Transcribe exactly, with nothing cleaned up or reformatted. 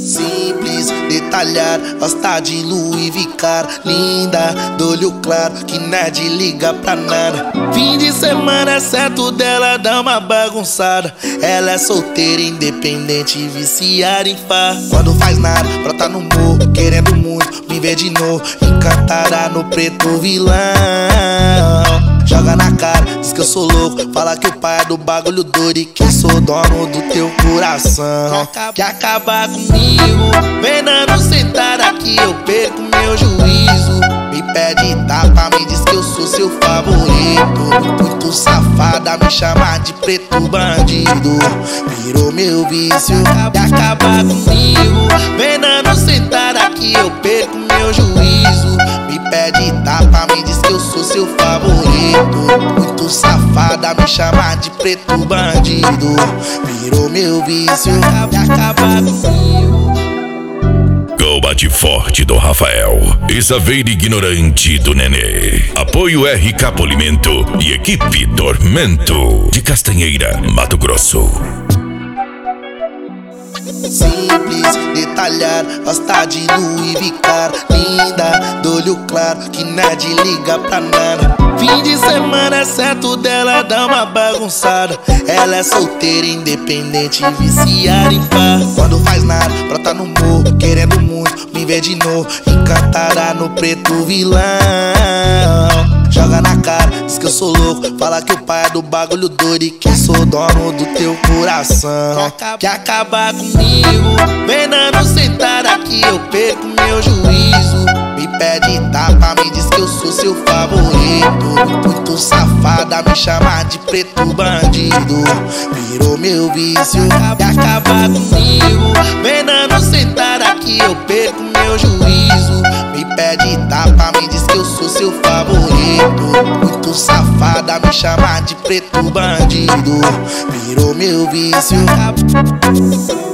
Simples, detalhar, gosta de Louis Vuitton. Linda, do olho claro, que não é de ligar pra nada. Fim de semana é certo dela, dá uma bagunçada. Ela é solteira, independente, viciada em far. Quando faz nada, brota no morro, querendo muito viver de novo. Encantada no preto vilão. Joga na cara, diz que eu sou louco. Fala que o pai é do bagulho doido e que sou dono do teu coração. Quer acabar comigo? Vem dando sentar aqui, eu perco meu juízo. Me pede tapa, me diz que eu sou seu favorito. Muito safada, me chama de preto bandido. Virou meu vício. Quer acabar comigo? Vem dando sentar aqui, eu perco meu juízo. Me pede tapa, me diz que eu sou seu favorito. Muito safada, me chama de preto bandido. Virou meu vício. Quer acabar comigo? Combate forte do Rafael e Saveiro ignorante do Nenê. Apoio R K Polimento e equipe Tormento de Castanheira, Mato Grosso. Simples, detalhar, gosta de Louis Vuitton. Linda, do olho claro, que não é de ligar pra nada. Fim de semana é certo dela, dá uma bagunçada. Ela é solteira, independente, viciada em far. Quando faz nada, brota no morro, querendo muito me ver de novo. Encantada no preto vilão. Joga na cara, diz que eu sou louco. Fala que o pai é do bagulho doido e que sou dono do teu coração. Quer acabar comigo? Vem dando sentar aqui, eu perco meu juízo. Me pede tapa, me diz que eu sou seu favorito. Muito safada, me chama de preto bandido. Virou meu vício. Quer acabar comigo? Vem dando sentar aqui, eu perco meu juízo. Me pede tapa, me diz que eu sou seu favorito. Muito safada, me chama de preto bandido. Virou meu vício.